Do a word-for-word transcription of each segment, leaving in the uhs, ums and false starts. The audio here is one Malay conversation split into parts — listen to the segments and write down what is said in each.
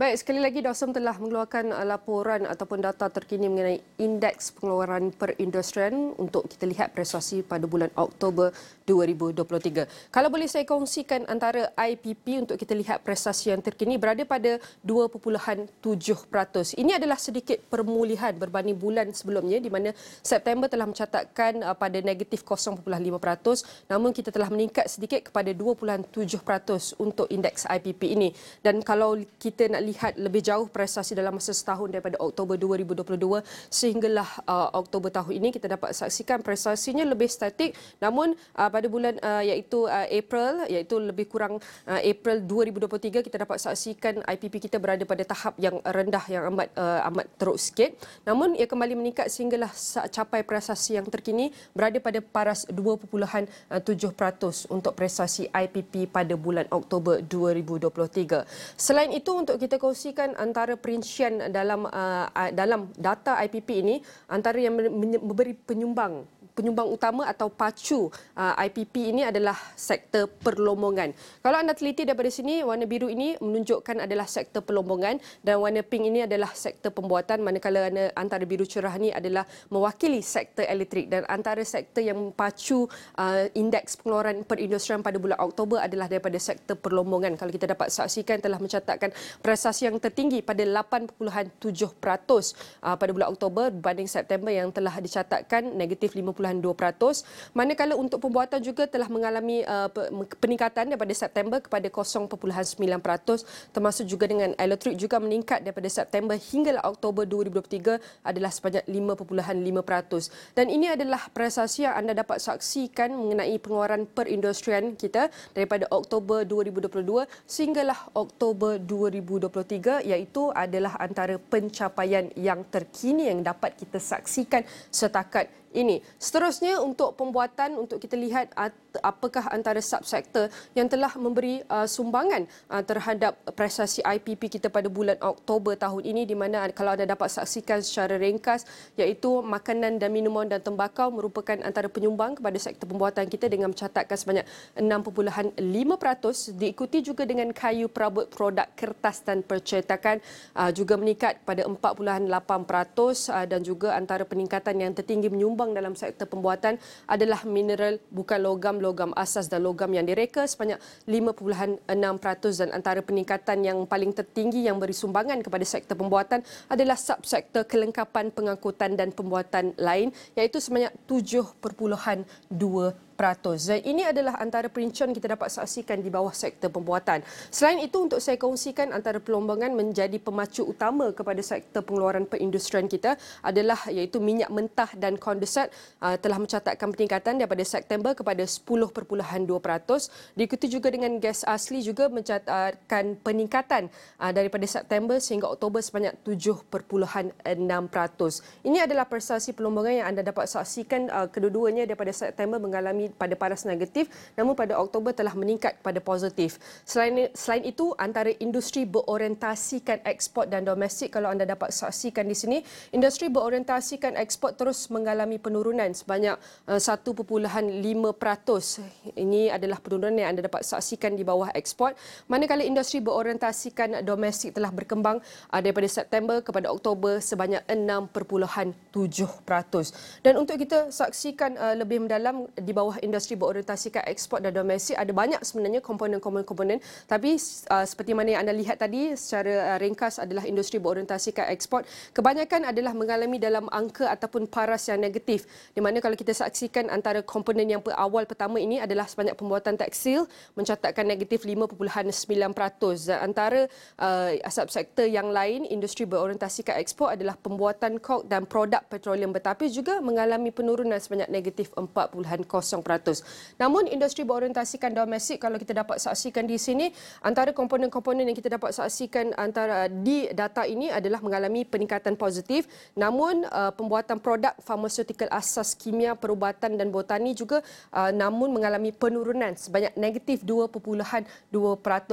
Baik, sekali lagi Dawsam telah mengeluarkan uh, laporan ataupun data terkini mengenai indeks pengeluaran perindustrian untuk kita lihat prestasi pada bulan Oktober dua ribu dua puluh tiga. Kalau boleh saya kongsikan antara I P P untuk kita lihat prestasi yang terkini berada pada dua perpuluhan tujuh peratus. Ini adalah sedikit permulihan berbanding bulan sebelumnya di mana September telah mencatatkan uh, pada negatif kosong perpuluhan lima peratus, namun kita telah meningkat sedikit kepada dua perpuluhan tujuh peratus untuk indeks I P P ini. Dan kalau kita nak lihat lebih jauh prestasi dalam masa setahun daripada Oktober dua ribu dua puluh dua sehinggalah uh, Oktober tahun ini, kita dapat saksikan prestasinya lebih statik, namun uh, pada bulan uh, iaitu uh, April, iaitu lebih kurang uh, April dua ribu dua puluh tiga, kita dapat saksikan I P P kita berada pada tahap yang rendah, yang amat uh, amat teruk sikit, namun ia kembali meningkat sehinggalah capai prestasi yang terkini berada pada paras dua perpuluhan tujuh peratus untuk prestasi I P P pada bulan Oktober dua ribu dua puluh tiga. Selain itu, untuk kita kongsikan antara perincian dalam uh, dalam data I P P ini, antara yang memberi penyumbang penyumbang utama atau pacu uh, I P P ini adalah sektor perlombongan. Kalau anda teliti daripada sini, warna biru ini menunjukkan adalah sektor perlombongan dan warna pink ini adalah sektor pembuatan, manakala antara biru cerah ini adalah mewakili sektor elektrik. Dan antara sektor yang pacu uh, indeks pengeluaran perindustrian pada bulan Oktober adalah daripada sektor perlombongan. Kalau kita dapat saksikan telah mencatatkan prestasi yang tertinggi pada lapan perpuluhan tujuh peratus uh, pada bulan Oktober berbanding September yang telah dicatatkan negatif lima perpuluhan dua peratus. Manakala untuk pembuatan juga telah mengalami uh, peningkatan daripada September kepada kosong perpuluhan sembilan peratus, termasuk juga dengan elektrik juga meningkat daripada September hingga Oktober dua ribu dua puluh tiga adalah sebanyak lima perpuluhan lima peratus. Dan ini adalah prestasi yang anda dapat saksikan mengenai pengeluaran perindustrian kita daripada Oktober dua ribu dua puluh dua sehinggalah Oktober dua ribu dua puluh tiga, iaitu adalah antara pencapaian yang terkini yang dapat kita saksikan setakat ini. Seterusnya, untuk pembuatan, untuk kita lihat apakah antara subsektor yang telah memberi uh, sumbangan uh, terhadap prestasi I P P kita pada bulan Oktober tahun ini, di mana kalau anda dapat saksikan secara ringkas, iaitu makanan dan minuman dan tembakau merupakan antara penyumbang kepada sektor pembuatan kita dengan mencatatkan sebanyak enam perpuluhan lima peratus, diikuti juga dengan kayu perabot, produk kertas dan percetakan uh, juga meningkat pada empat perpuluhan lapan peratus, uh, dan juga antara peningkatan yang tertinggi menyumbang dalam sektor pembuatan adalah mineral bukan logam, logam asas dan logam yang direka sebanyak lima perpuluhan enam peratus, dan antara peningkatan yang paling tertinggi yang beri sumbangan kepada sektor pembuatan adalah subsektor kelengkapan pengangkutan dan pembuatan lain, iaitu sebanyak tujuh perpuluhan dua peratus. Dan ini adalah antara perincian kita dapat saksikan di bawah sektor pembuatan. Selain itu, untuk saya kongsikan antara perlombangan menjadi pemacu utama kepada sektor pengeluaran perindustrian kita adalah iaitu minyak mentah dan kondensat uh, telah mencatatkan peningkatan daripada September kepada sepuluh perpuluhan dua peratus. Diikuti juga dengan gas asli juga mencatatkan peningkatan uh, daripada September sehingga Oktober sebanyak tujuh perpuluhan enam peratus. Ini adalah prestasi perlombangan yang anda dapat saksikan, uh, kedua-duanya daripada September mengalami pada paras negatif, namun pada Oktober telah meningkat pada positif. Selain selain itu, antara industri berorientasikan ekspor dan domestik, kalau anda dapat saksikan di sini, industri berorientasikan ekspor terus mengalami penurunan sebanyak uh, satu perpuluhan lima peratus. Ini adalah penurunan yang anda dapat saksikan di bawah ekspor. Manakala industri berorientasikan domestik telah berkembang uh, daripada September kepada Oktober sebanyak enam perpuluhan tujuh peratus. Dan untuk kita saksikan uh, lebih mendalam di bawah industri berorientasikan ekspor dan domestik, ada banyak sebenarnya komponen-komponen, tapi uh, seperti mana yang anda lihat tadi secara uh, ringkas adalah industri berorientasikan ekspor kebanyakan adalah mengalami dalam angka ataupun paras yang negatif, di mana kalau kita saksikan antara komponen yang awal pertama ini adalah sebanyak pembuatan tekstil mencatatkan negatif lima perpuluhan sembilan peratus, dan antara uh, subsektor yang lain industri berorientasikan ekspor adalah pembuatan kok dan produk petroleum bertapis juga mengalami penurunan sebanyak negatif empat perpuluhan kosong peratus. Namun industri berorientasikan domestik, kalau kita dapat saksikan di sini, antara komponen-komponen yang kita dapat saksikan antara di data ini adalah mengalami peningkatan positif, namun uh, pembuatan produk farmaseutical asas kimia, perubatan dan botani juga uh, namun mengalami penurunan sebanyak negatif dua perpuluhan dua peratus.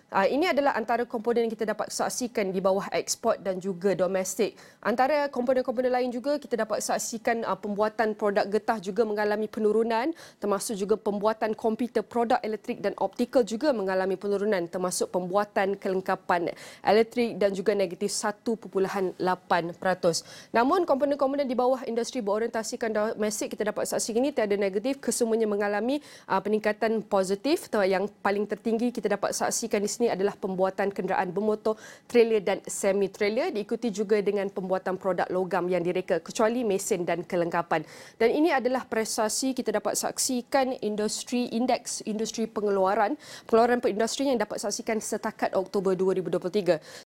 Uh, ini adalah antara komponen yang kita dapat saksikan di bawah ekspor dan juga domestik. Antara komponen-komponen lain juga kita dapat saksikan uh, pembuatan produk getah juga mengalami penurunan, termasuk juga pembuatan komputer, produk elektrik dan optikal juga mengalami penurunan, termasuk pembuatan kelengkapan elektrik dan juga negatif satu perpuluhan lapan peratus. Namun komponen-komponen di bawah industri berorientasikan domestik kita dapat saksikan ini tiada negatif, kesemuanya mengalami uh, peningkatan positif. Yang paling tertinggi kita dapat saksikan di sini adalah pembuatan kenderaan bermotor, trailer dan semi-trailer, diikuti juga dengan pembuatan produk logam yang direka kecuali mesin dan kelengkapan. Dan ini adalah prestasi kita dapat saksikan industri indeks industri pengeluaran pengeluaran perindustrian yang dapat saksikan setakat Oktober dua ribu dua puluh tiga.